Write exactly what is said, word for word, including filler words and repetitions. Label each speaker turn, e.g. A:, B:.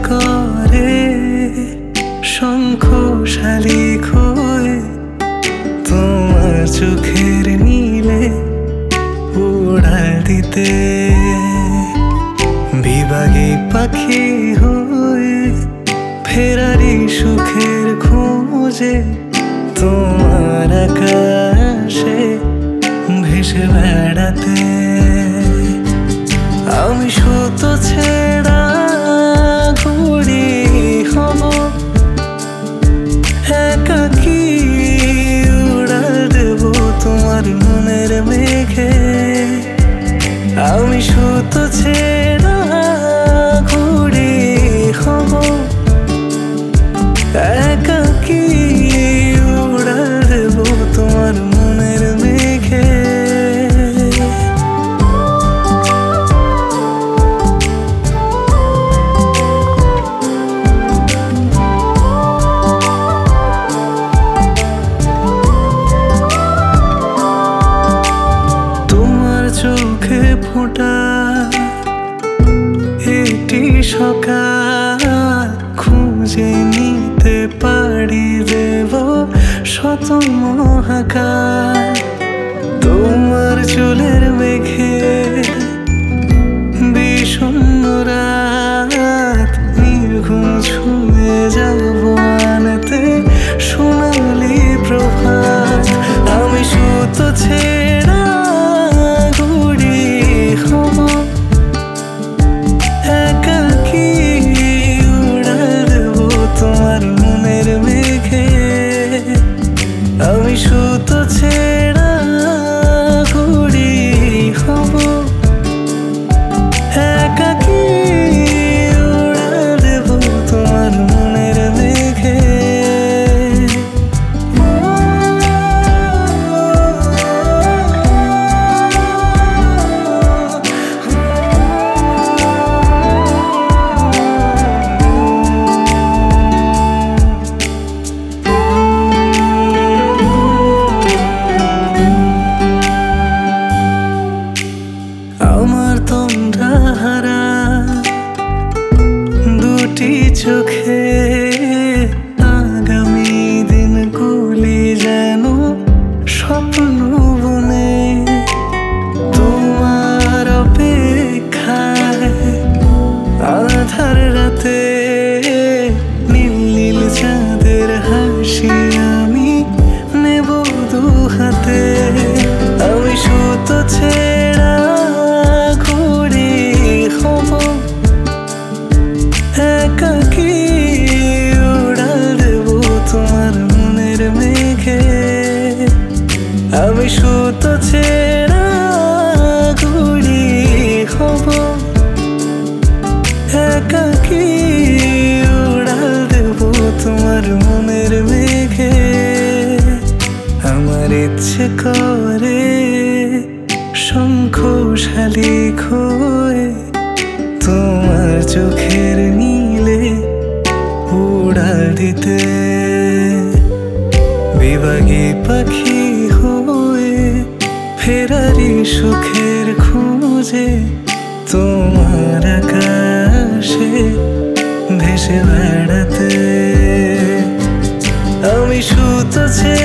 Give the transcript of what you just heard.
A: করে শঙ্খ শালিক হয়ে তোমার চোখের নীলে উড়াল দিতে। বিভাগী পাখি হয়ে ফেরারি সুখের খোঁজে তোমার আকাশে ভেসে বেড়াতে। আমি সুতো ছেঁড়া ঘুড়ি হব, একাকী উড়াল দেব তোমার মনের মেঘে। আমি সুতো ছেঁড়া ঘুড়ি হব, একাকী উড়াল দেব তোমার মনের মেঘে। চোখে ফোঁটা একটি সকাল খুঁজে নিতে পারি দেব শত মহাকাল। তোমার চুলের মেঘে বিষণ্ণ রাত নির্ঘুম ছুঁয়ে যাব আনতে সোনালি প্রভাত। আমি সুতো ছেড়া আমি সুতো ছেড়া ঘুড়ি হব, একাকী উড়াল দেব তোমার মনের মেঘে। আমার তন্দ্রাহারা দুটি চোখে আগামী দিনগুলি যেন স্বপ্ন বনে। তোমার অপেক্ষায় আধার রাতে নীল নীল চাঁদের হাসি আমি নেব দু হাতে। আমি সুতো ছেড়া ঘুড়ি হব, একাকী উড়াল দেব তোমার মনের মেঘে। আমি সুতো ছেড়া ঘুড়ি হব, একাকী উড়াল দেব তোমার মনের মেঘে। আমার ইচ্ছে করে শঙ্খ শালিক হয়ে তোমার চোখের নীলে উড়াল দিতে। বিভাগী পাখি হয়ে ফেরারি সুখের খোঁজে তোমার আকাশে ভেসে বেড়াতে। আমি সুতো ছেড়ে